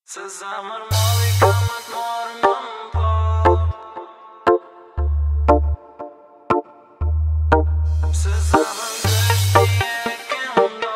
Se zemër mali ka më t'marrë më m'po. Se zemër ndështë ti e ke ndo.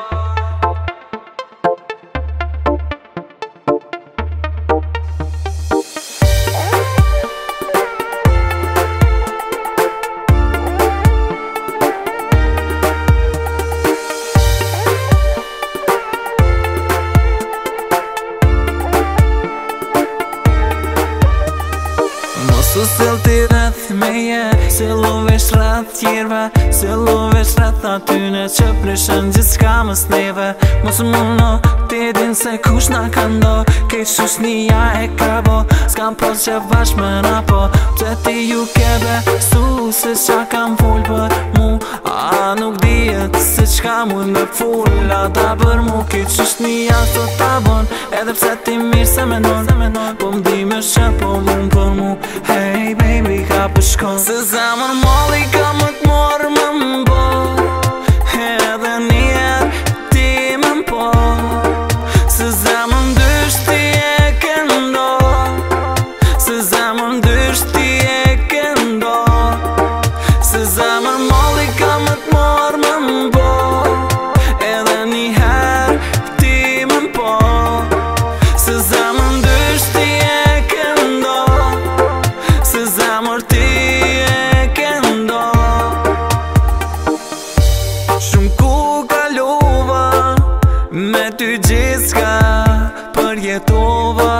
Su s'el t'i rreth meje, se lovesh rreth tjerve, se lovesh rreth atyne që prishën gjithë s'ka mës neve. Mos m'uno, ti din se kush na ka ndo, kejt shushnia e ka bo, s'kam pos që vash me rapo. Pse ti ju kebe, su se qa kam full për mu, a nuk dijet se qka mund me full ata për mu. Kejt shushnia sot ta bon, edhe pse ti mirë se menon, po m'di me shë po dhun për mu. Hey baby, ka për shkon, se zemër mali ka më t'marrë më m'bo, edhe njerë ti më m'po. Se zemër ndysht ti e ke ndo, se zemër ndysht ti e ke ndo. Se zemër mali ka më t'marrë më m'bo, edhe njerë ti më m'po. Se zemër ndysht ti e ke ndo, se zemër ti e ke ndo. Shumë ku kalova, me ty gjith'ka përjetova.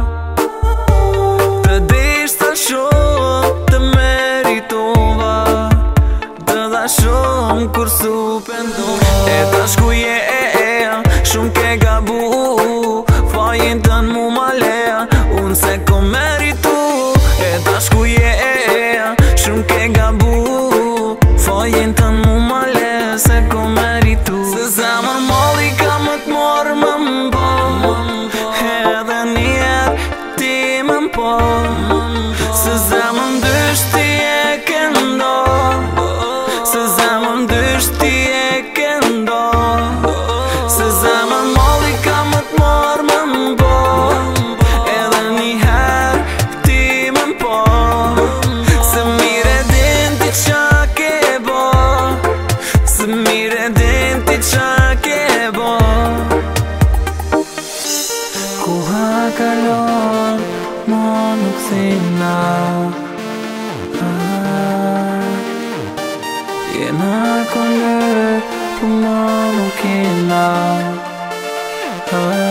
Të dish sa shumë të meritova, të dha shumë kur su pendova. E tash ku je shumë ke gabu, fajin tën mu ma lea, unë se ko meritu. E tash ku je shumë ke gabu, fajin tën mu ma lea, se ko meritu. Se zemër mali ka më t'marrë më m'bo, edhe njerë ti më m'po. Se zemër ndysht ti e ke ndo, se zemër ndysht ti e ke ndo. Se zemër mali ka më t'marrë më m'bo, edhe njerë ti më m'po. Se mire din ti qa ke bo, se mire din ti qa ke bo. Koha kalon, mo nuk thina, jena konë, po mo nuk jena.